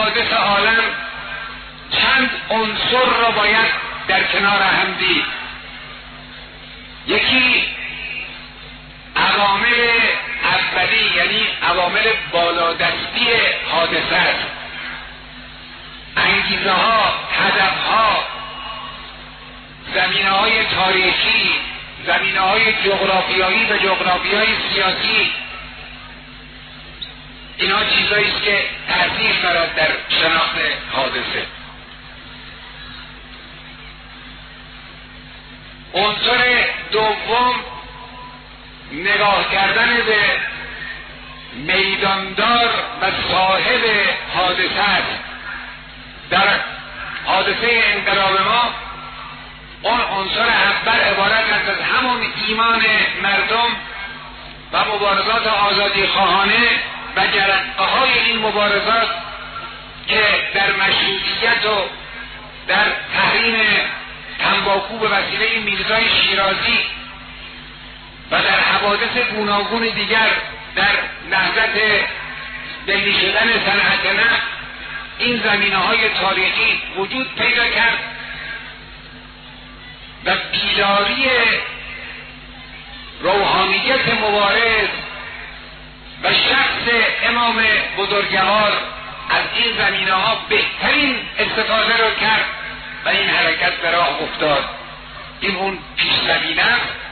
حوادث عالم چند عنصر را باید در کنار هم دید. یکی عوامل اولی، یعنی عوامل بالادستی حادثه است، انگیزه ها، هدف ها، زمینه های تاریخی، زمینه های جغرافیایی و جغرافیای سیاسی. اینا چیزایی است که تأثیر دارد در شناخت حادثه. عنصر دوم نگاه کردن به میداندار و صاحب حادثه است. در حادثه انقلاب ما اون عنصر اول عبارت است از همون ایمان مردم و مبارزات آزادی خواهانه و جرقه های این مبارزات که در مشروطیت و در تحریم تنباکو به وسیله میرزای شیرازی و در حوادث گوناگون دیگر در نهضت ملی شدن صنعت نفت این زمینه های تاریخی وجود پیدا کرد و بیداری روحانیت مبارز و شخص امام بزرگوار از این زمینه ها بهترین استفاده رو کرد و این حرکت به راه افتاد. این اون پیش زمینه است